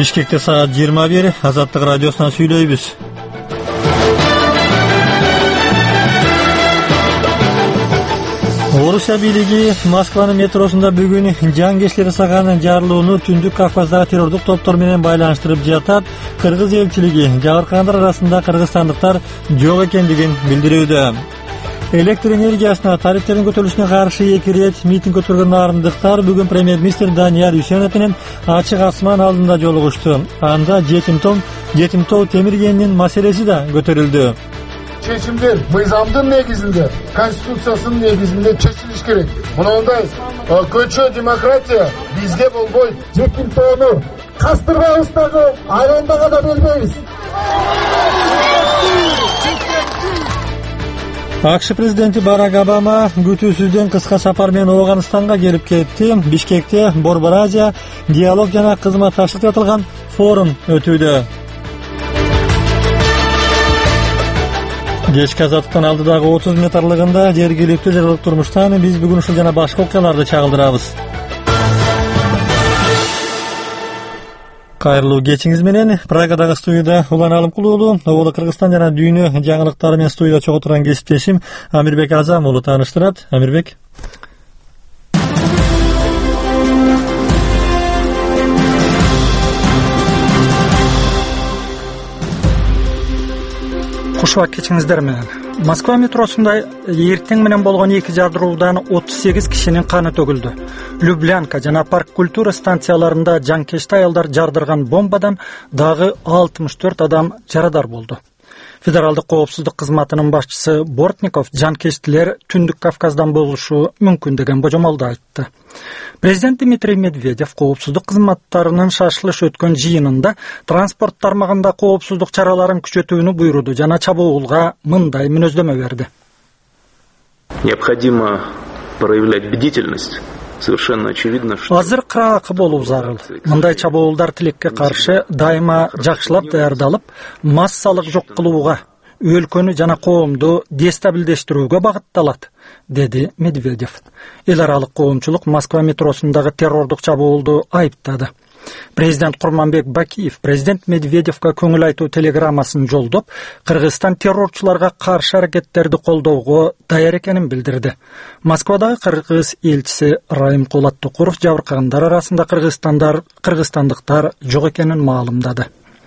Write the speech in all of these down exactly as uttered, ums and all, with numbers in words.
Бишкекте саат жыйырма бир, Азаттык радиосунан сүйлөйбүз. Орусия бийлиги Москванын метросунда бүгүн жангештер саганын жарылууну Түндүк Кавказдагы террордук топтор менен байланыштырып жатат. Кыргыз элчилиги жабыркагандар арасында кыргызстандыктар жок экендигин билдирүүдө. Электр энергиясына тарифтердин көтөрүлүшүнө каршы эки рет митинг өткөргөн нарындыктар бүгүн премьер-министр Данияр Үсенов менен ачык асман алдында жолугушту. Анда жетимтоо жетимтоо темир кенинин маселеси да көтөрүлдү. Чечимдер мыйзамдын негизинде, конституциясынын негизинде чечилиш керек. Мындай көчө демократия бизге болбойт. Жетимтоону кастырбайбыз дагы, айылдага да бербейбиз. АКШ президенти Барак Обама күтүүсүздөн кыска сапар менен Ооганстанга келип кетти. Бишкекте Борбор Азия диалог жана кызматташтыкка аталган форум өтүүдө. Кечки азаттыктан алдыдагы отуз мүнөт аралыгында жергиликтүү жаралык турмуштан биз бүгүн ушул жана башка окуяларды чагылдырабыз. Кайрылуу кечиңиз менен Прагадагы студияда Улан Алымкулуулу, Оболо Кыргызстан жана дүйнө жаңылыктары менен студияда чогуу турган кесиптешим Амирбек Азам уулу тааныштырат. Амирбек. Кушуак кечиңиздер менен. Москва метросунда эртең менен болгон эки жардыруудан отуз сегиз кишинин каны төгүлдү. Люблянка жана Парк культура станцияларында жанкешти аялдар жардырган бомбадан дагы алтымыш төрт адам жарадар болду. Федералдык коопсуздук кызматынын башчысы Бортников жанкештилер Түндүк Кавказдан болушу мүмкүн деген божомолду айтты. Президент Дмитрий Медведев коопсуздук кызматтарынын шашылыш өткөн жыйынында транспорт тармагында коопсуздук чараларын күчөтүүнү буйруду жана чабуулга мындай мүнөздөмө берди. Необходимо проявлять бдительность. Совершенно очевидно, что азыр кыраакы болуу зарыл. Мындай чабуулдар тилекке каршы дайыма жакшылап даярдалып, массалык жок кылууга, өлкөнү жана коомду дестабилдештирүүгө багытталат, деди Медведев. Эл аралык коомчулук Москва метросундагы террордук чабуулду айыптады. Президент Курманбек Бакиев президент Медведевке көңүл айтуу телеграммасын жолдоп, Кыргызстан террорчуларга каршы аракеттерди колдоого даяр экенин билдирди. Москвадагы кыргыз элчиси Райым Кулаттукуров жабыркагандар арасында кыргызстандар кыргызстандыктар жок экенин маалымдады.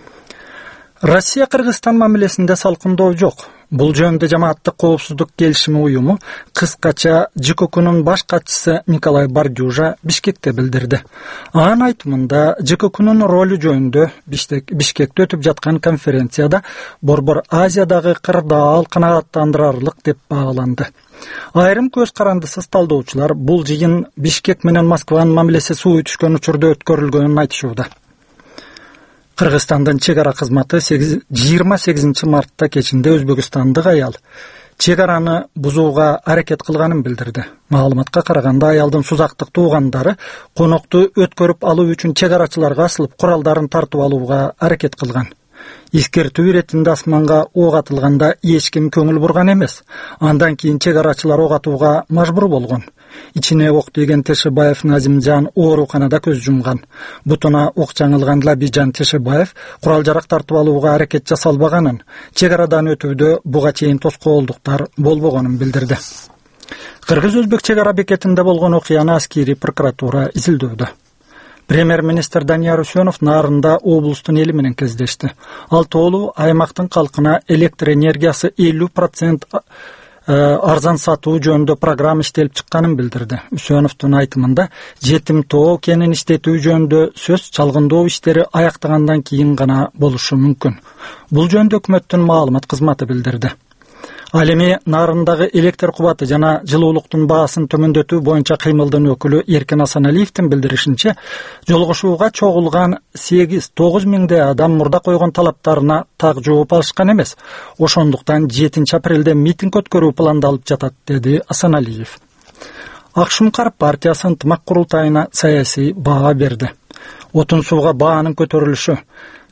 Россия Кыргызстан мамилесинде салкындоо жок. Бул жөнүндө жамааттык коопсуздук келишими уюму кыскача ЖККнын баш катчысы Николай Бардюжа Бишкекте билдирди. Анын айтымында ЖККнын ролу жөнүндө Бишкекте өтүп жаткан конференцияда Борбор Азиядагы кырдаал канааттандырарлык деп бааланды. Айрым көз карандысыз талдоочулар бул жыйын Бишкек менен Москванын мамилеси сууй түшкөн учурда өткөрүлгөнүн айтышууда. Кыргызстандын чек ара кызматы жыйырма сегизинчи мартта кечинде өзбекстандык аял чек араны бузууга аракет кылганын билдирди. Маалыматка караганда аялдын сузактык туугандары конокту өткөрүп алуу үчүн чек арачыларга асылып куралдарын тартып алууга аракет кылган. Искертүү иретинде асманга ок атылганда эч ким көңүл бурган эмес. Андан кийин чек арачылар ок атууга мажбур болгон. Ичине ок тийген Тешебаев Назимжан ооруканада көз жумган. Бутуна ок жаңылган Лабижан Тешебаев курал жарак тартып алууга аракет жасалбаганын, чек арадан өтүүдө буга чейин тоскоолдуктар болбогонун билдирди. Кыргыз-өзбек чек ара бекетинде болгон окуяны аскери прокуратура изилдөөдө. Премьер-министр Данияр Үсенов нарында облустун эли менен кездешти. Ал тоолуу аймактын калкына электр энергиясы элүү процент арзан сатуу жөнүндө программа иштелип чыкканын билдирди. Үсеновдун айтымында жетимтоо кенин иштетүү жөнүндө сөз чалгындоо иштери аяктагандан кийин гана болушу мүмкүн. Бул жөнүндө өкмөттүн маалымат кызматы билдирди. Ал эми нарындагы электр кубаты жана жылуулуктун баасын төмөндөтүү боюнча кыймылдын өкүлү Эркин Асаналиевдин билдиришинче, жолугушууга чогулган сегиз тогуз миңдей адам мурда койгон талаптарына так жооп алышкан эмес. Ошондуктан жетинчи апрелде митинг өткөрүү пландалып жатат, деди Асаналиев. Акшумкар партиясы ынтымак курултайына саясий баа берди. Отун сууга баанын көтөрүлүшү,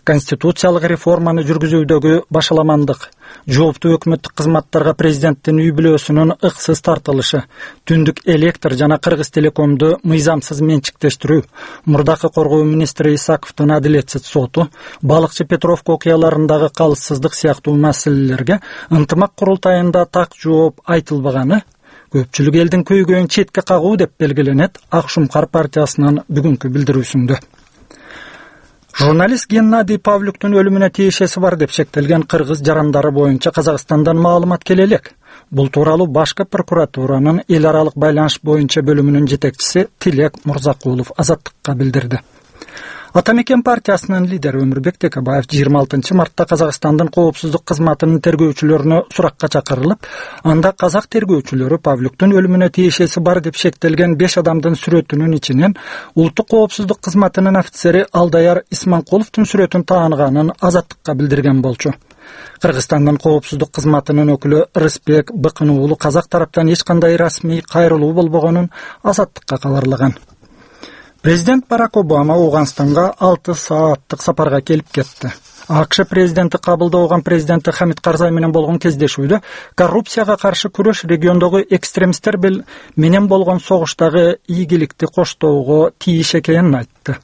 конституциялык реформаны жүргүзүүдөгү башаламандык, жооптуу өкмөттүк кызматтарга президенттин үй бүлөсүнүн ыксыз тартылышы, түндүк электр жана Кыргыз Телекомду мыйзамсыз менчиктештирүү, мурдакы коргоо министри Исаковдун адилетсиз соту, балыкчы Петровка окуяларындагы калыссыздык сыяктуу маселелерге ынтымак курултайында так жооп айтылбаганы көпчүлүк элдин көйгөйүн четке кагуу деп белгиленет Ак Шумкар партиясынын бүгүнкү билдирүүсүндө. Журналист Геннадий Павлюктун өлүмүнө тиешеси бар деп шектелген кыргыз жарандары боюнча Казакстандан маалымат келе элек. Бул тууралуу башкы прокуратуранын эл аралык байланыш боюнча бөлүмүнүн жетекчиси Тилек Мурзакулов Азаттыкка билдирди. Атамекен партиясынын лидери Өмүрбек Текебаев жыйырма алтынчы мартта Казакстандын коопсуздук кызматынын тергөөчүлөрүнө суракка чакырылып, анда казак тергөөчүлөрү Павлюктун өлүмүнө тиешеси бар деп шектелген беш адамдын сүрөтүнүн ичинен улуттук коопсуздук кызматынын офицери Алдаяр Исманкуловдун сүрөтүн тааныганын Азаттыкка билдирген болчу. Кыргызстандын коопсуздук кызматынын өкүлү Рыспек Быкын уулу казак тараптан эч кандай расмий кайрылуу болбогонун Азаттыкка кабарлаган. Президент Барак Обама Ауганстанга алты сааттык сапарга келип кетти. АКШ президенти кабылдаган президенти Хамид Карзай менен болгон кездешүүдө коррупцияга каршы күрөш региондогу экстремисттер менен болгон согуштагы ийгиликти коштоого тийиш экенин айтты.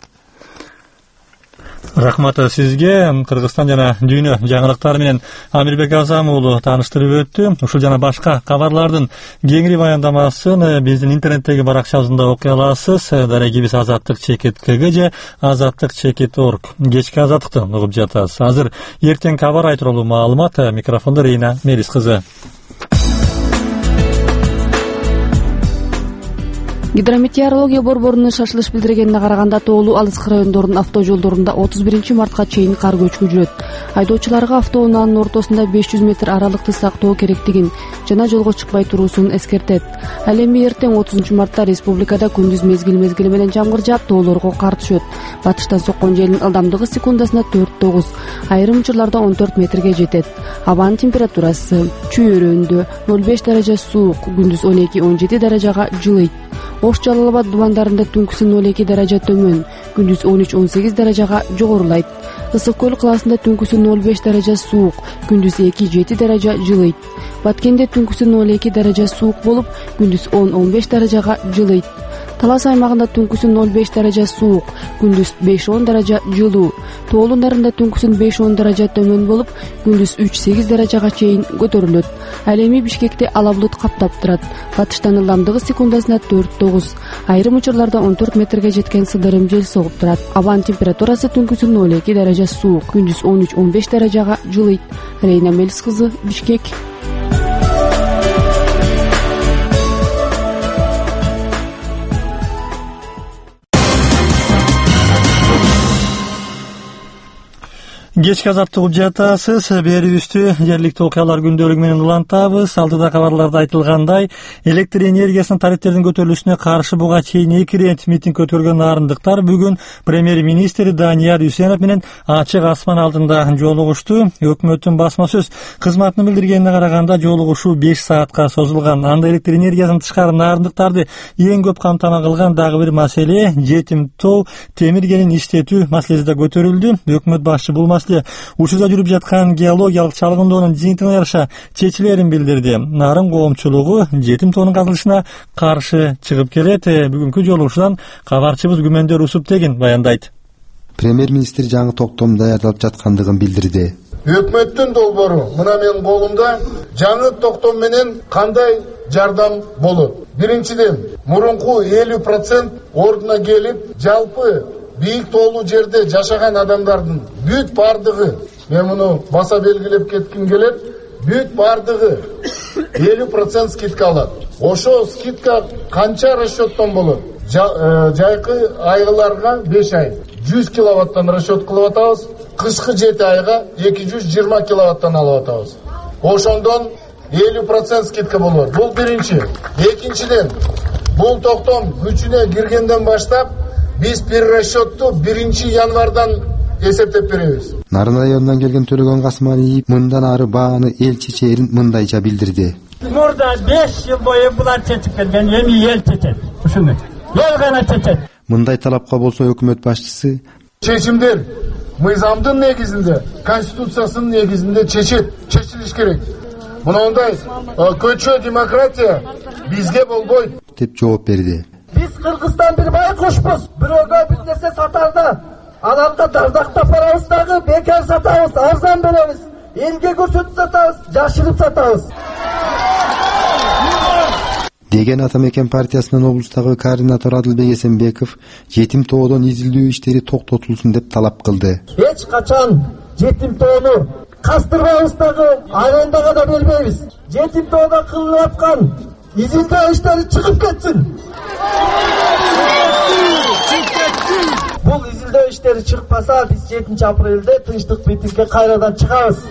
Рахмат сизге. Кыргызстан жана дүйнө жаңылыктары менен Амирбек Азам уулу тааныштырып өттү. Ушул жана башка кабарлардын кеңири баяндамасын биздин интернеттеги баракчабызда окуй аласыз. Дарегибиз азаттык чекит кг же азаттык чекит орг. Кечки азаттыкты угуп жатасыз. Азыр эртең кабар ай тууралуу маалымат. Микрофондо Рейна Мерис кызы. Гидрометеорология борборунун шашылыш билдиргенине караганда тоолуу алыскы райондордун автожолдорунда отуз биринчи мартка чейин кар көчкү жүрөт. Айдоочуларга автоунаанын ортосунда беш жүз метр аралыкты сактоо керектигин жана жолго чыкпай туруусун эскертет. Ал эми эртең отузунчу мартта республикада күндүз мезгил мезгили менен жамгыр жаап, тоолорго кар түшөт. Батыштан соккон желдин ылдамдыгы секундасына төрт тогуз, айрым учурларда он төрт метрге жетет. Абанын температурасы чүйөрөндө ноль беш даража суук, күндүз он эки он жети даражага жылыйт. Ош Жалал Абад дубандарында түнкүсү ноль эки даража төмөн, күндүз он үч он сегиз даражага жогорулайт. Ысык көл калаасында түнкүсү ноль беш даража суук, күндүз эки жети даража жылыйт. Баткенде түнкүсү ноль эки даража суук болуп, күндүз он он беш даражага жылыйт. Талас аймагында түнкүсү ноль беш даража суук, күндүз беш он даража жылуу. Тоолуу нарында түнкүсүн беш он даража төмөн болуп, күндүз үч сегиз даражага чейин көтөрүлөт. Ал эми Бишкекте ала булут каптап турат. Батыштан ылдамдыгы секундасына төрт тогуз, айрым учурларда он төрт метрге жеткен сыдырым жел согуп турат. Абанын температурасы түнкүсү ноль эки даража суук, күндүз он үч он беш даражага жылыйт. Рейна Мелис кызы, Бишкек. Кечки азаттык угуп жатасыз. Берүүбүздү жергиликтүү окуялар күндөлүгү менен улантабыз. Алдыда кабарларда айтылгандай, электр энергиясынын тарифтердин көтөрүлүшүнө каршы буга чейин эки рет митинг өткөргөн нарындыктар бүгүн премьер-министр Данияр Үсенов менен ачык асман алдында жолугушту. Өкмөттүн басма сөз кызматынын билдиргенине караганда жолугушуу беш саатка созулган. Анда электр энергиясынан тышкары нарындыктарды эң көп камтама кылган дагы бир маселе жетим тоо темир кенин иштетүү маселеси да көтөрүлдү. Өкмөт башчы бул маселе учурда жүрүп жаткан геологиялык чалгындоонун жыйынтыгына жараша чечилерин билдирди. Нарын коомчулугу жетим тоонун казылышына каршы чыгып келет. Бүгүнкү жолугушуудан кабарчыбыз Күмөндөр Усуптегин баяндайт. Премьер-министр жаңы токтом даярдалып жаткандыгын билдирди. Өкмөттүн долбоору мына менин колумда жаңы токтом менен кандай жардам болот. Биринчиден, мурунку элүү процент ордуна келип, жалпы бийик тоолуу жерде жашаган адамдардын бүт бардыгы, мен муну баса белгилеп кетким келет, бүт бардыгы элүү процент скидка алат. Ошо скидка канча расчеттон болот? Жайкы айгыларга беш ай жүз киловаттан расчет кылып атабыз, кышкы жети айга эки жүз жыйырма киловаттан алып атабыз. Ошондон элүү процент скидка болот. Бул биринчи. Экинчиден, бул токтом күчүнө киргенден баштап биз бир расчетту биринчи январдан эсептеп беребиз. Нарын районунан келген Төлөгөн Касмалиев мындан ары бааны эл чечерин мындайча билдирди. Мурда беш жыл бою булар чечип келген, эми эл чечет. Ушуну эл гана чечет. Мындай талапка болсо өкмөт башчысы чечимдер мыйзамдын негизинде, конституциясынын негизинде чечет, чечилиш керек. Мындай көчө демократия бизге болбойт деп жооп берди. Биз Кыргызстан бир байкушпуз. Бирөөгө бир нерсе сатарда, ананга дардактап барабыз дагы, бекер сатабыз, арзан беребиз. Элге көрсөтүп сатабыз, жашырып сатабыз. Деген Атамекен партиясынын облустагы координатор Адылбек Эсенбеков жетим тоодон изилдөө иштери токтотулсун деп талап кылды. Эч качан жетим тоону кастырбайбыз дагы, арендага да бербейбиз. Жетим тоодо кылынып аткан изилдөө иштери чыгып кетсин. Бул изилдөө иштери чыкпаса, биз жетинчи апрелде тынчтык митингге кайрадан чыгабыз.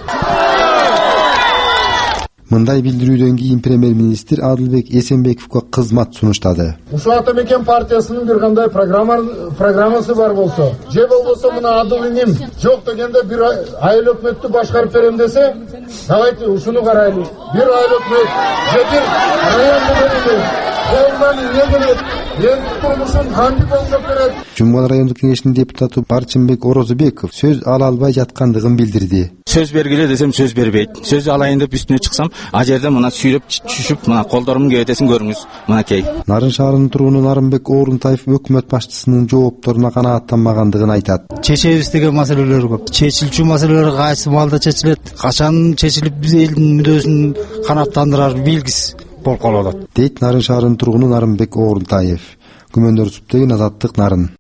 Мындай билдирүүдөн кийин премьер-министр Адылбек Эсенбековго кызмат сунуштады. Ушу Атамекен партиясынын бир кандай программа программасы бар болсо, же болбосо мына адыл иним жок дегенде бир айыл өкмөттү башкарып берем десе, давайте ушуну карайлы. Бир айыл өкмөт, же бир район мэрини колунан эмне келет, эл турмушун кантип оңдоп берет. Жумгал райондук кеңешинин депутаты Барчынбек Орозубеков сөз ала албай жаткандыгын билдирди. Сөз бергиле десем сөз бербейт. Сөз алайын деп үстүнө чыксам, а жерде мына сүйрөп түшүп, мына колдорумдун кебетесин көрүңүз. Мынакей. Нарын шаарынын тургуну Нарынбек Орунтаев өкмөт башчысынын жоопторуна канааттанбагандыгын айтат. Чечебиз деген маселелер көп. Чечилчү маселелер кайсы маалда чечилет, качан чечилип биз элдин мүдөөсүн канааттандырар белгисиз болуп калат, дейт Нарын шаарынын тургуну Нарынбек Орунтаев. Күмөндөр суптеген Азаттык Нарын.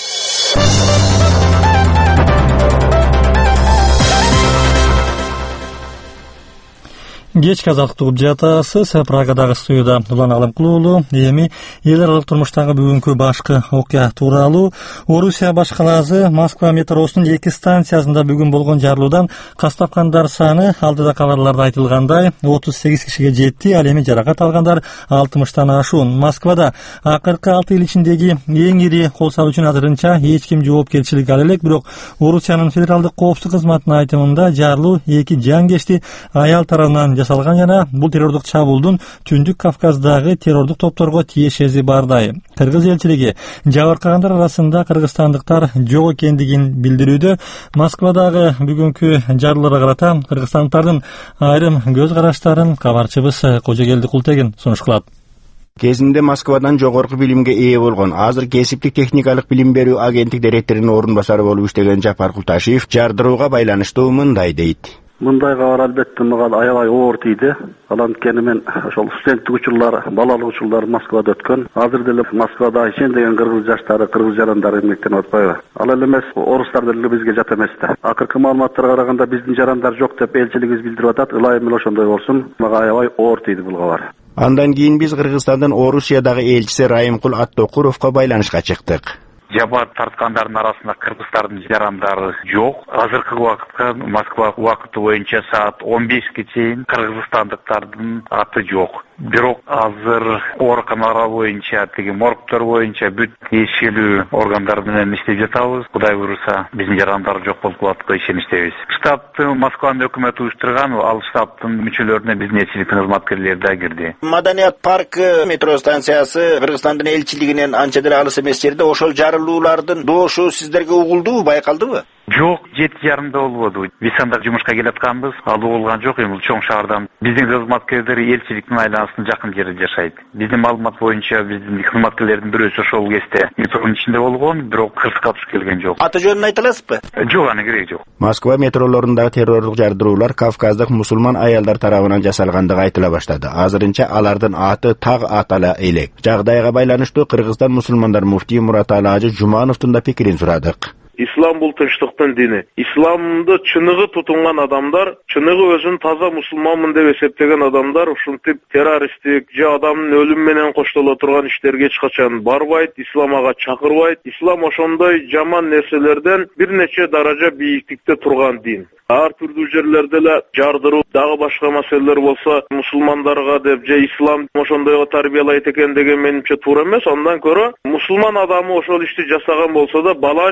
Кечки азаттык угуп жатасыз. Прагадагы студияда Улан Алымкулуу. Эми эл аралык турмуштагы бүгүнкү башкы окуя тууралуу. Орусия баш калаасы Москва метросунун эки станциясында бүгүн болгон жарылуудан кас тапкандар саны алдыда кабарларда айтылгандай отуз сегиз кишиге жетти. Ал эми жаракат алгандар алтымыштан ашуун. Москвада акыркы алты эл ичиндеги эң ири кол салуучун азырынча эч ким жоопкерчилик ала элек, бирок Орусиянын федералдык коопсуздук кызматынын айтымында жарылуу эки жангешти аял тарабынан жасалган жана бул террордук чабуулдун Түндүк Кавказдагы террордук топторго тиешеси бардай. Кыргыз элчилиги жабыркагандар арасында кыргызстандыктар жок экендигин билдирүүдө. Москвадагы бүгүнкү жарылууга карата кыргызстандыктардын айрым көз караштарын кабарчыбыз Кожогелди Култегин сунуш кылат. Кезинде Москвадан жогорку билимге ээ болгон, азыр кесиптик техникалык билим берүү агенттик директорунун орун басары болуп иштеген Жапар Култашев жардырууга байланыштуу мындай дейт. Мындай кабар албетте мага аябай оор тийди. Ал анткени мен ошол студенттик учурлар, балалык учурлар Москвада өткөн. Азыр деле Москвада ишен деген кыргыз жаштары, кыргыз жарандары эмнектенип атпайбы? Ал эле эмес, орустар деле бизге жат эмес да. Акыркы маалыматтарга караганда биздин жарандар жок деп элчилигибиз билдирип атат. Ылайым эле ошондой болсун. Мага аябай оор тийди бул кабар. Андан кийин биз Кыргызстандын Орусиядагы элчиси Райымкул Аттокуровго байланышка чыктык. Жаба тарткандардын арасында кыргыздардын жарандары жок. Азыркы убакытта Москва убакыты боюнча саат он бешке чейин кыргызстандыктардын аты жок. Бирок азыр ооруканалар боюнча, тиги моргтор боюнча бүт тиешелүү органдар менен иштеп жатабыз. Кудай буйруса, биздин жарандар жок болуп калат, ишеничтебиз. Штабты Москванын өкмөтү уюштурган, ал штабтын мүчөлөрүнө биздин элчиликтин кызматкерлери да кирди. Маданият паркы метро станциясы Кыргызстандын элчилигинен анча деле алыс эмес жерде. Ошол жарылуулардын доошу сиздерге угулдубу, байкалдыбы? Жок, жети жарымда болбоду. Биз анда жумушка келип атканбыз, ал болгон жок эми чоң шаардан. Биздин кызматкерлери элчиликтин айланасынын жакын жерде жашайт. Биздин маалымат боюнча биздин кызматкерлердин бирөөсү ошол кезде метронун ичинде болгон, бирок кырсыкка туш келген жок. Аты жөнүн айта аласызбы? Жок, аны кереги жок. Москва метролорундагы террорлук жардыруулар Кавказдык мусулман аялдар тарабынан жасалгандыгы айтыла баштады. Азырынча алардын аты так атала элек. Жагдайга байланыштуу Кыргызстан мусулмандар муфтии Мураталы Ажы Жумановдун да пикирин сурадык. Ислам бул тынчтыктын дини. Исламды чыныгы тутунган адамдар, чыныгы өзүн таза мусулманмын деп эсептеген адамдар ушинтип террористтик же адамдын өлүмү менен коштоло турган иштерге эч качан барбайт, ислам ага чакырбайт. Ислам ошондой жаман нерселерден бир нече даража бийиктикте турган дин. Ар түрдүү жерлерде эле жардыруу, дагы башка маселелер болсо, мусулмандарга деп же ислам ошондойго тарбиялайт экен деген менимче туура эмес. Андан көрө мусулман адамы ошол ишти жасаган болсо да, баланчы мусулман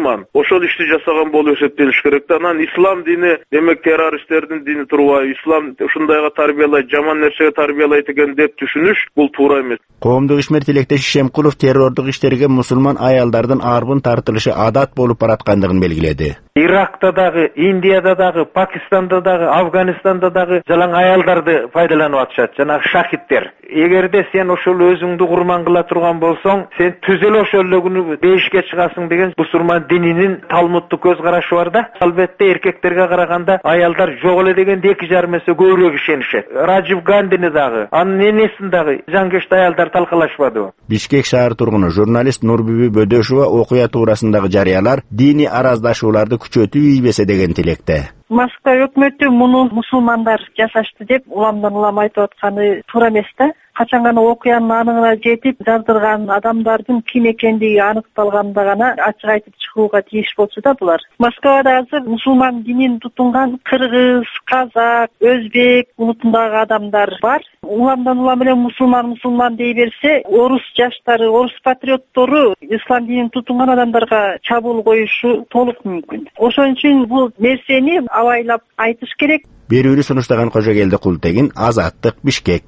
мусулман. Ошол ишти жасаган болуп эсептелиш керек да. Анан ислам дини демек террористтердин дини турбайбы, ислам ушундайга тарбиялайт, жаман нерсеге тарбиялайт экен деп түшүнүш бул туура эмес. Коомдук ишмер тилектеш Шемкулов террордук иштерге мусулман аялдардын арбын тартылышы адат болуп бараткандыгын белгиледи. Иракта дагы, Индияда дагы, Пакистанда дагы, Афганистанда дагы жалаң аялдарды пайдаланып атышат, жанагы шахиттер. Эгерде сен ошол өзүңдү курман кыла турган болсоң, сен түзөл ошол күнү бейишке чыгасың деген мусулман дининин талмуттук көз карашы бар да. Албетте эркектерге караганда аялдар жок эле дегенде эки жарым эсе көбүрөөк ишенишет. Раджив Гандини дагы, анын энесин дагы жангешти аялдар талкалашпадыбы? Бишкек шаар тургуну журналист Нурбүбү Бөдөшова окуя туурасындагы жарыялар дини араздашууларды күчөтүү ийбесе деген тилекте. Москва өкмөтү муну мусулмандар жасашты деп уламдан улам айтып атканы туура эмес да. Качан гана окуянын анығына жетип, жаздырган адамдардын ким экендиги аныкталганда гана ачык айтып чыгууга тийиш болчу да булар. Москвада азыр мусулман динин тутунган кыргыз, казак, өзбек улутундагы адамдар бар. Уламдан улам эле мусулман мусулман дей берсе, орус жаштары, орус патриоттору ислам динин тутунган адамдарга чабуул коюшу толук мүмкүн. Ошон үчүн бул нерсени абайлап айтыш керек. Берүүнү сунуштаган Кожогелди Култегин, Азаттык, Бишкек.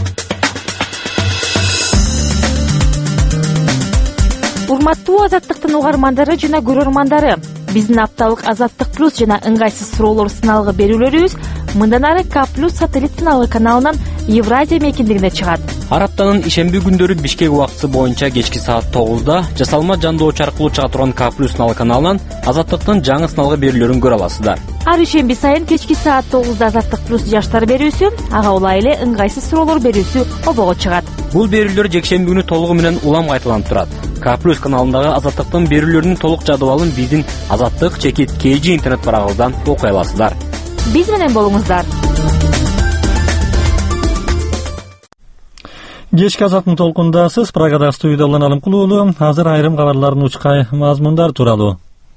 Урматтуу Азаттыктын угармандары жана көрөрмандары, биздин апталык Азаттык плюс жана ыңгайсыз суроолор сыналгы берүүлөрүбүз мындан ары К плюс сателлит сыналгы каналынан Евразия мейкиндигине чыгат. Ар аптанын ишемби күндөрү Бишкек убакыты боюнча кечки саат тогузда жасалма жандоочу аркылуу чыга турган К плюс сыналгы каналынан Азаттыктын жаңы сыналгы берүүлөрүн көрө аласыздар. Ар ишемби сайын кечки саат тогузда Азаттык плюс жаштар берүүсү, ага улай эле ыңгайсыз суроолор берүүсү обого чыгат. Бул берүүлөр жекшемби күнү толугу менен улам кайталанып турат. К плюс каналындагы Азаттыктын берүүлөрүнүн толук жадыбалын биздин Азаттык чекит кей жи интернет барагыбыздан окуй аласыздар. Биз менен болуңуздар. Кечки Азаттын толкундасыз. Прагада студияда Улан Алымкулуулу. Азыр айрым кабарлардын учкай мазмундар тууралуу.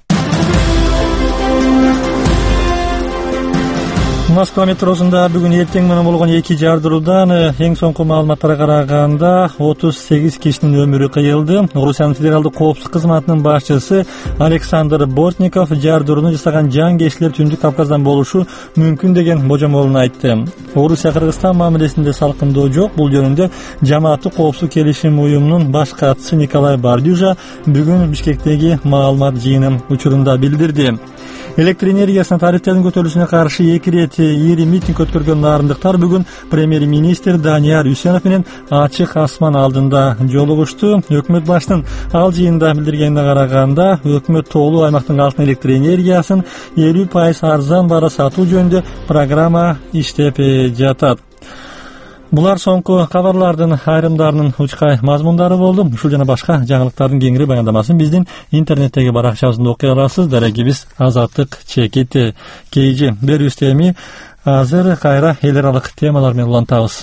Москва метросунда бүгүн эртең менен болгон эки жардыруудан эң соңку маалыматтарга караганда отуз сегиз кишинин өмүрү кыйылды. Орусиянын федералдык коопсуздук кызматынын башчысы Александр Бортников жардырууну жасаган жангечтилер Түндүк Кавказдан болушу мүмкүн деген божомолун айтты. Орусия Кыргызстан мамилесинде салкындоо жок. Бул жөнүндө жамааттык коопсуздук келишим уюмунун баш катчысы Николай Бардюжа бүгүн Бишкектеги маалымат жыйыны учурунда билдирди. Электр энергиясына тарифтердин көтөрүлүшүнө каршы эки ирет ири митинг өткөргөн нарындыктар бүгүн премьер-министр Данияр Үсенов менен ачык асман алдында жолугушту. Өкмөт башчынын ал жыйында билдиргенине караганда, өкмөт тоолуу аймактын алтын электр энергиясын элүү пайыз арзан бара сатуу жөнүндө программа иштеп жатат. Булар соңку кабарлардын айрымдарынын учкай мазмундары болду. Ушул жана башка жаңылыктардын кеңири баяндамасын биздин интернеттеги баракчабызда окуй аласыз. Дарегибиз Азаттык чекит кей жи берүүбүздө эми азыр кайра эл аралык темалар менен улантабыз.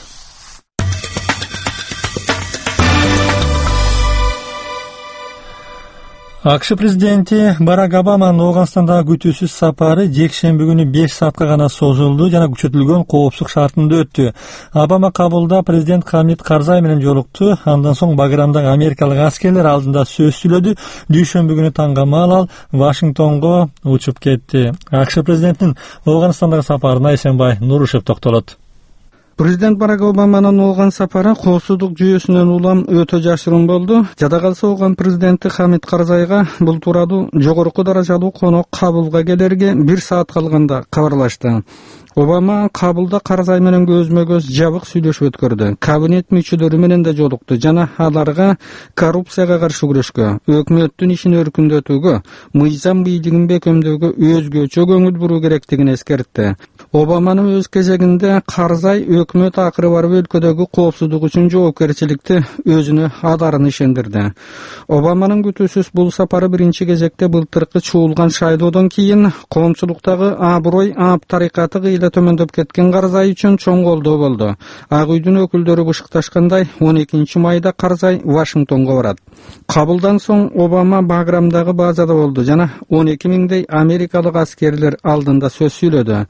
АКШ президенти Барак Обаманын Ооганстандагы күтүүсүз сапары жекшемби күнү беш саатка гана созулду жана күчөтүлгөн коопсуздук шартында өттү. Обама Кабулда президент Хамид Карзай менен жолукту. Андан соң Баграмдагы америкалык аскерлер алдында сөз сүйлөдү. Дүйшөмбү күнү таңга маал ал Вашингтонго учуп кетти. АКШ президентинин Ооганстандагы сапарына Эсенбай Нурушев токтолот. Президент Барак Обаманын Ооған сапары коопсуздук жүйөсүнөн улам өтө жашыруун болду. Жада калса Ооған президенти Хамид Карзайга бул тууралуу жогорку даражалуу конок Кабулга келерге бир саат калганда кабарлашты. Обама Кабулда Карзай менен көзмө-көз жабык сүйлөшүү өткөрдү. Кабинет мүчөлөрү менен да жолукту жана аларга коррупцияга каршы күрөшкө, өкмөттүн ишин өркүндөтүүгө, мыйзам бийлигин бекемдөөгө өзгөчө көңүл буруу керектигин эскертти. Обаманын өз кезегинде Карзай өкмөт акыры барып өлкөдөгү коопсуздук үчүн жоопкерчиликти өзүнө адарын ишендирди. Обаманын күтүүсүз бул сапары биринчи кезекте былтыркы чуулган шайлоодон кийин коомчулуктагы аброй ап тарикаты кыйла төмөндөп кеткен Карзай үчүн чоң колдоо болду. Ак үйдүн өкүлдөрү бышыкташкандай он экинчи майда Карзай Вашингтонго барат. Кабулдан соң Обама Баграмдагы базада болду жана он эки миңдей америкалык аскерлер алдында сөз сүйлөдү.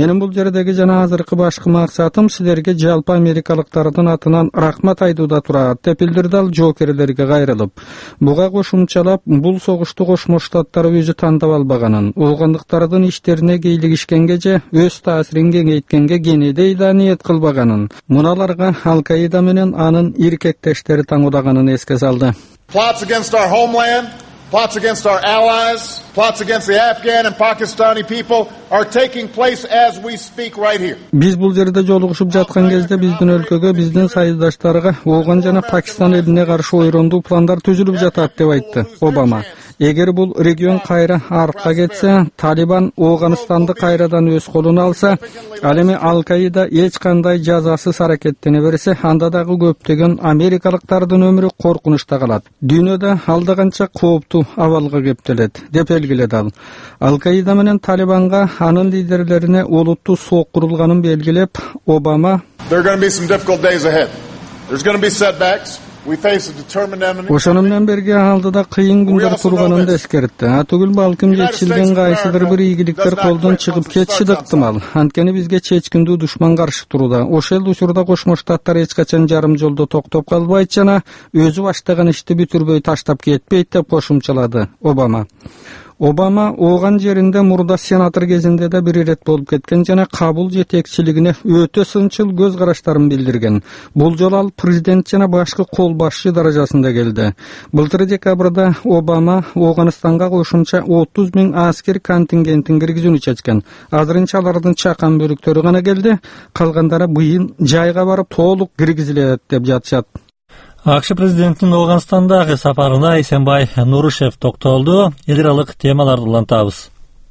Менин бул жердеги жана азыркы башкы максатым силерге жалпы америкалыктардын атынан рахмат айтууда турат деп билдирди ал жоокерлерге кайрылып. Буга кошумчалап, бул согушту Кошмо Штаттар өзү тандап албаганын, уулгандыктардын иштерине кейлигишкенге же өз таасирин кеңейткенге кенеде да ниет кылбаганын, муналарга Ал-Каида менен анын иркектештери таңуудаганын эске салды. Plots against our homeland, plots against our allies, plots against the Afghan and Pakistani people are taking place as we speak right here. Биз бул жерде жолугушуп жаткан кезде биздин өлкөгө, биздин союздаштарга Ооган жана Пакистан элине каршы ойрондуу пландар түзүлүп жатат деп айтты Обама. Эгер бул регион кайра артка кетсе, Талибан Ооганстанды кайрадан өз колуна алса, ал эми Ал-Каида эч кандай жазасыз аракеттене берсе, анда дагы көптөгөн америкалыктардын өмүрү коркунучта калат. Дүйнөдө алда канча кооптуу абалга кептелет деп белгиледи ал. Ал-Каида менен Талибанга анын лидерлерине олуттуу сок курулганын белгилеп, Обама There are going to be some difficult days ahead. There's going to be setbacks. We face a determined enemy. Ошону менен бирге алдыда кыйын күндөр турганын эскертти. А түгүл балким жетишилген кайсыдыр бир ийгиликтер колдон чыгып кетиши ыктымал. Анткени бизге чечкиндүү душман каршы турууда. Ошол учурда Кошмо Штаттар эч качан жарым жолдо токтоп калбайт жана өзү баштаган ишти бүтүрбөй таштап кетпейт деп кошумчалады Обама. Обама Ооган жеринде мурда сенатор кезинде да бир ирет болуп кеткен жана Кабул жетекчилигине өтө сынчыл көз караштарын билдирген. Бул жолу ал президент жана башкы кол башчы даражасында келди. Былтыр декабрда Обама Ооганстанга кошумча отуз миң аскер контингентин киргизүүнү чечкен. Азырынча алардын чакан бөлүктөрү гана келди, калгандары быйыл жайга барып толук киргизилет деп жатышат. АКШ президентинин Ооганстандагы сапарына Эсенбай Нурушев токтолду. Эл аралык темаларды улантабыз.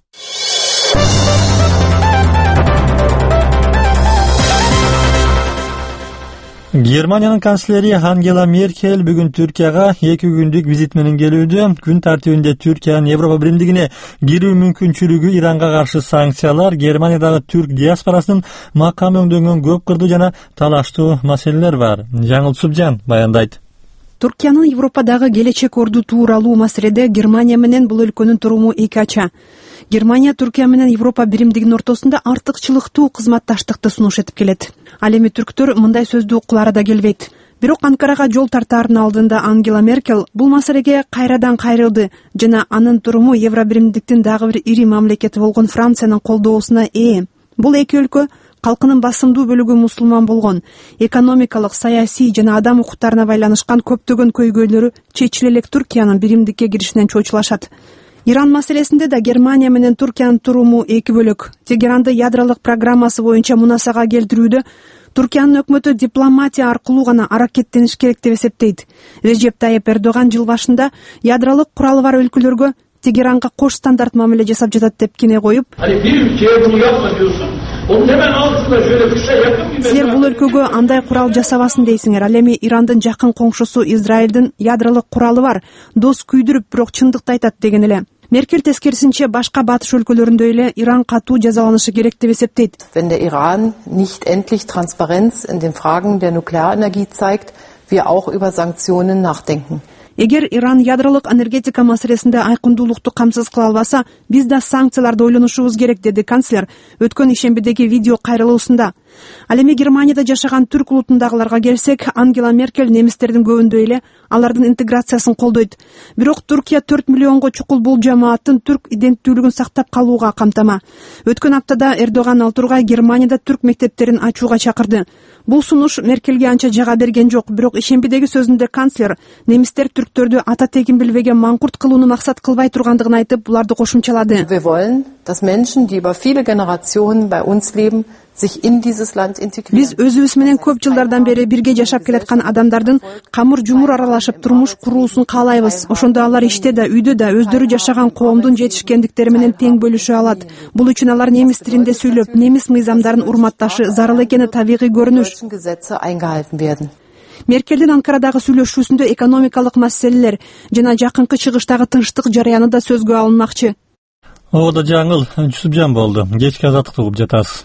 Германиянын канцлери Ангела Меркель бүгүн Түркияга эки күндүк визит менен келүүдө. Күн тартибинде Түркиянын Европа биримдигине кирүү мүмкүнчүлүгү, Иранга каршы санкциялар, Германиядагы түрк диаспорасынын макам өңдөнгөн көп кырдуу жана талаштуу маселелер бар. Жаңыл Субжан баяндайт. Түркиянын Европадагы келечек орду тууралуу маселеде Германия менен бул өлкөнүн туруму эки ача. Германия Түркия менен Европа биримдигинин ортосунда артыкчылыктуу кызматташтыкты сунуш этип келет. Ал эми түрктөр мындай сөздү уккулары да келбейт. Бирок Анкарага жол тартаардын алдында Ангела Меркель бул маселеге кайрадан кайрылды жана анын туруму Евро биримдиктин дагы бир ири мамлекети болгон Франциянын колдоосуна ээ. Бул эки өлкө калкынын басымдуу бөлүгү мусулман болгон, экономикалык, саясий жана адам укуктарына байланышкан көптөгөн көйгөйлөрү чечиле элек Түркиянын биримдикке киришинен чочулашат. Иран маселесинде да Германия менен Түркиянын туруму эки бөлөк. Тегеранды ядролук программасы боюнча мунасага келтирүүдө Түркиянын өкмөтү дипломатия аркылуу гана аракеттениш керек деп эсептейт. Режеп Тайып Эрдоган жыл башында ядролук куралы бар өлкөлөргө Тегеранга кош стандарт мамиле жасап жатат деп кине коюп, силер бул өлкөгө андай курал жасабасын дейсиңер. Ал эми Ирандын жакын коңшусу Израилдин ядролук куралы бар. Дос күйдүрүп, бирок чындыкты айтат деген эле. Меркель тескерисинче башка батыш өлкөлөрүндө эле Иран катуу жазаланышы керек деп эсептейт. Wenn der Iran nicht endlich Transparenz in den Fragen der Nuklearenergie zeigt, wir auch über Sanktionen nachdenken. Эгер Иран ядролук энергетика маселесинде айкындуулукту камсыз кыла албаса, биз да санкцияларды ойлонушубуз керек, деди канцлер өткөн ишембидеги видео кайрылуусунда. Ал эми Германияда жашаган түрк улутундагыларга келсек, Ангела Меркель немистердин көбүндөй эле алардын интеграциясын колдойт. Бирок Түркия төрт миллионго чукул бул жамааттын түрк иденттүүлүгүн сактап калууга камтама. Өткөн аптада Эрдоган ал тургай Германияда түрк мектептерин ачууга чакырды. Бул сунуш Меркельге анча жага берген жок, бирок ишембидеги сөзүндө канцлер немистер түрктөрдү ата тегин билбеген маңкурт кылууну максат кылбай тургандыгын айтып, буларды кошумчалады. Wir wollen, dass Menschen, die über viele Generationen bei uns leben, sich in dieses Land integrieren. Биз өзүбүз менен көп жылдардан бери бирге жашап келаткан адамдардын камыр-жумур аралашып турмуш куруусун каалайбыз. Ошондо алар иште да, үйдө да өздөрү жашаган коомдун жетишкендиктери менен тең бөлүшө алат. Бул үчүн алар немис тилинде сүйлөп, немис мыйзамдарын урматташы зарыл экени табигый көрүнүш. Меркелдин Анкарадагы сүйлөшүүсүндө экономикалык маселелер жана жакынкы чыгыштагы тынчтык жараяны да сөзгө алынмакчы. Ода жаңыл Жүсүпжан болду. Кечки азаттыкты угуп жатасыз.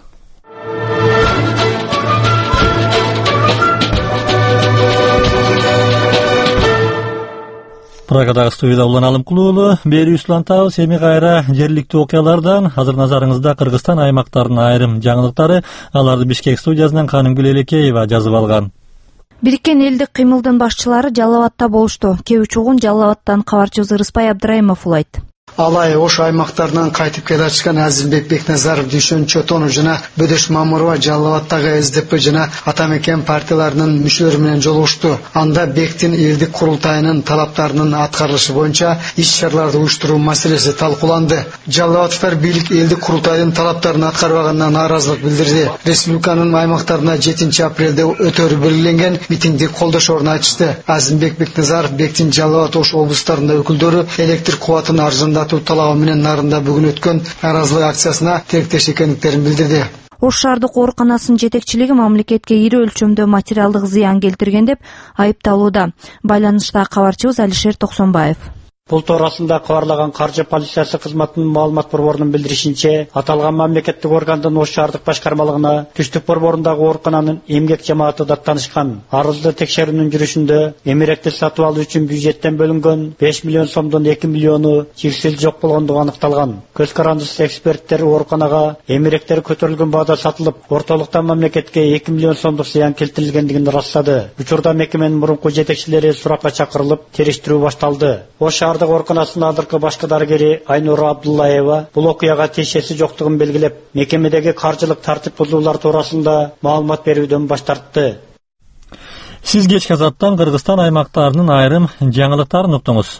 Прагадагы студияда Улан Алымкулуулу, берүүбүз улантабыз. Эми кайра жергиликтүү окуялардан азыр назарыңызда Кыргызстан аймактарынын айрым жаңылыктары. Аларды Бишкек студиясынан Канымгүл Элекеева жазып алган. Бириккен элдик кыймылдын башчылары Жалал Абадта болушту. Кээ учугун Жалал Абадтан кабарчыбыз Ырыспай Абдрайымов улайт. Алай ош аймактарынан кайтып келе жаткан Азизбек Бекназаров, Дүйшөн Чотонов жана Бөдөш Мамурова Жалал Абадтагы эс дэ пэ жана Атамекен партияларынын мүчөлөрү менен жолугушту. Анда Бектин элдик курултайынын талаптарынын аткарылышы боюнча иш-чараларды уюштуруу маселеси талкууланды. Жалал Абадтар бийлик элдик курултайдын талаптарын аткарбаганына нааразылык билдирди. Республиканын аймактарында жетинчи апрелде өтөрү белгиленген митингди колдошоорун айтышты. Азизбек Бекназаров Бектин Жалал Абад Ош облустарында өкүлдөрү электр кубатын арзандатуу талабы менен нарында бүгүн өткөн наразылык акциясына тилектеш экендиктерин билдирди. Ош шаардык ооруканасынын жетекчилиги мамлекетке ири өлчөмдө материалдык зыян келтирген деп айыпталууда. Байланышта кабарчыбыз Алишер Токсонбаев. Бул туурасында кабарлаган каржы полициясы кызматынын маалымат борборунун билдиришинче, аталган мамлекеттик органдын Ош шаардык башкармалыгына түштүк борборундагы оорукананын эмгек жамааты даттанышкан. Арызды текшерүүнүн жүрүшүндө эмеректи сатып алуу үчүн бюджеттен бөлүнгөн беш миллион сомдон эки миллиону чирсил жок болгондугу аныкталган. Көз карандысыз эксперттер ооруканага эмеректер көтөрүлгөн баада сатылып, ортолуктан мамлекетке эки миллион сомдук зыян келтирилгендигин ырастады. Учурда мекеменин мурунку жетекчилери суракка чакырылып, териштирүү башталды. Ош Ооруканасынын азыркы башкы дарыгери Айнура Абдуллаева бул окуяга тиешеси жоктугун белгилеп, мекемедеги каржылык тартип бузуулар туурасында маалымат берүүдөн баш тартты. Сиз кечки азаттан Кыргызстан аймактарынын айрым жаңылыктарын уктуңуз.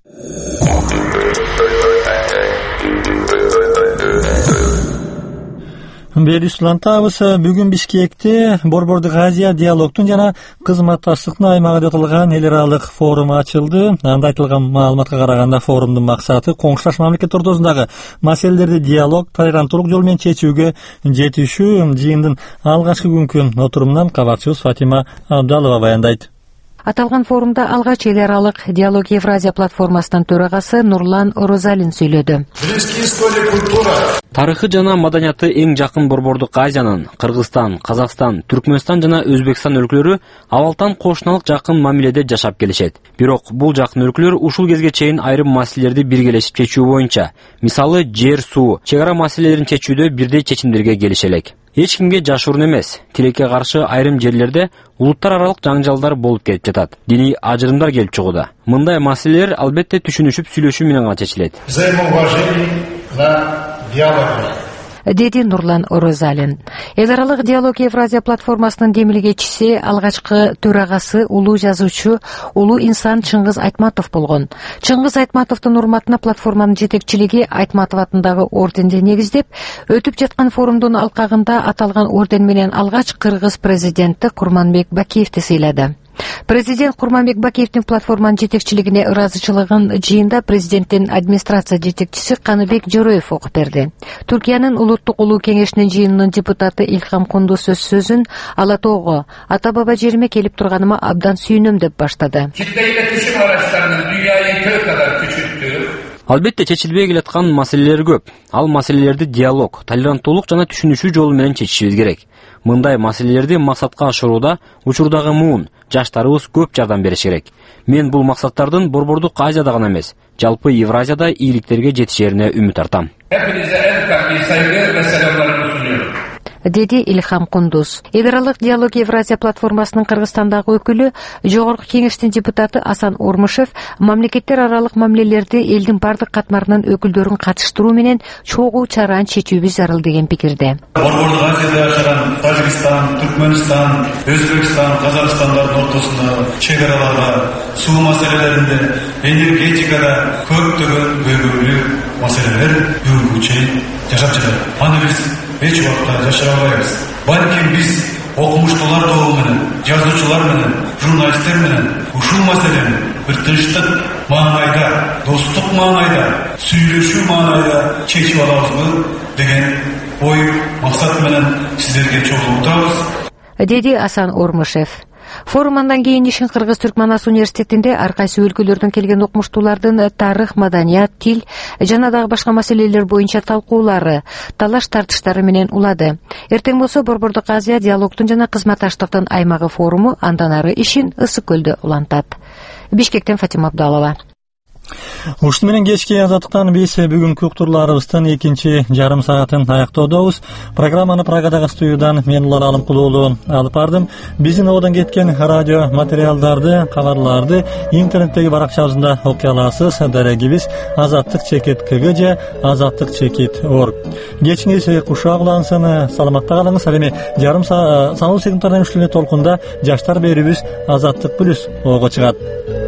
Берүүбүз улантабыз. Бүгүн Бишкекте Борбордук Азия диалогтун жана кызматташтыктын аймагы деп аталган эл аралык форум ачылды. Анда айтылган маалыматка караганда форумдун максаты коңшулаш мамлекет ортосундагы маселелерди диалог, толеранттуулук жолу менен чечүүгө жетишүү. Жыйындын алгачкы күнкү отурумунан кабарчыбыз Фатима Абдалова баяндайт. Аталган форумда алгач эл аралык диалог Евразия платформасынын төрагасы Нурлан Орозалин сөйлөдү. Тарыхы жана маданияты эң жакын Борбордук Азиянын Кыргызстан, Казакстан, Түркмөнстан жана Өзбекстан өлкөлөрү абалдан кошуналык жакын мамиледе жашап келишет. Бирок бул жакын өлкөлөр ушул кезге чейин айрым маселелерди биргелешип чечүү боюнча, мисалы жер, суу, чек ара маселелерин чечүүдө бирдей чечимдерге келише элек. Эч кимге жашыруун эмес, тилекке каршы айрым жерлерде улуттар аралык жаңжалдар болуп кетип жатат. Диний ажырымдар келип чыгууда. Мындай маселелер албетте түшүнүшүп сүйлөшүү менен гана чечилет. Деди Нурлан Орозалин. Эл аралык диалог Евразия платформасынын демилгечиси, алгачкы төрагасы улуу жазуучу, улуу инсан Чыңгыз Айтматов болгон. Чыңгыз Айтматовдун урматына платформанын жетекчилиги Айтматов атындагы орденди негиздеп, өтүп жаткан форумдун алкагында аталган орден менен алгач кыргыз президенти Курманбек Бакиевди сыйлады. Президент Курманбек Бакиевдин платформанын жетекчилигине ыраазычылыгын жыйында президенттин администрация жетекчиси Каныбек Жороев окуп берди. Түркиянын улуттук улуу кеңешинин жыйынынын депутаты Илхам Кундус өз сөзүн Ала Тоого, ата баба жериме келип турганыма абдан сүйүнөм деп баштады. Албетте чечилбей келаткан маселелер көп. Ал маселелерди диалог, толеранттуулук жана түшүнүшүү жолу менен чечишибиз керек. Мындай маселелерди максатка ашырууда учурдагы муун, жаштарыбыз көп жардам бериш керек. Мен бул максаттардын Борбордук Азияда гана эмес, жалпы Евразияда ийгиликтерге жетишерине үмүт артам. Деди Илхам Кундус. Эл аралык диалог Евразия платформасынын Кыргызстандагы өкүлү, жогорку кеңештин депутаты Асан Ормышев мамлекеттер аралык мамилелерди элдин бардык катмарынын өкүлдөрүн катыштыруу менен чогуу чараны чечүүбүз зарыл деген пикирде. Борбордук Азияда жашаган Тажикстан, Түркмөнстан, Өзбекстан, Казакстандардын ортосунда чек араларда, суу маселелеринде, энергетикада көптөгөн көйгөйлүү маселелер бүгүнкү чейин жашап жатат. Аны биз эч убакта жашай албайбыз. Балким биз окумуштуулар тобу менен, жазуучулар менен, журналисттер менен ушул маселени бир тынчтык маанайда, достук маанайда, сүйлөшүү маанайда чечип алабызбы деген ой максат менен сиздерге чогултабыз. Деди Асан Ормышев. Форум андан кийин ишин Кыргыз Түркманас университетинде ар кайсы өлкөлөрдөн келген окумуштуулардын тарых, маданият, тил жана дагы башка маселелер боюнча талкуулары, талаш тартыштары менен улады. Эртең болсо Борбордук Азия диалогтун жана кызматташтыктын аймагы форуму андан ары ишин Ысык көлдө улантат. Бишкектен Фатима Абдалова. Ушуну менен кечки азаттыктан биз бүгүнкү уктурларыбыздын экинчи жарым саатын аяктоодобуз. Программаны Праgadагы студиядан мен Улан Алымкулуулу алып бардым. Биздин одон кеткен радио материалдарды, кабарларды интернеттеги баракчабызда окуй аласыз. Дарегибиз азаттык чекит кг же азаттык чекит орг. Кечиңиз кушак улансын, саламатта калыңыз. Ал эми жарым саналуу секундтардан үчлөнө толкунда жаштар берүүбүз азаттык плюс ого чыгат.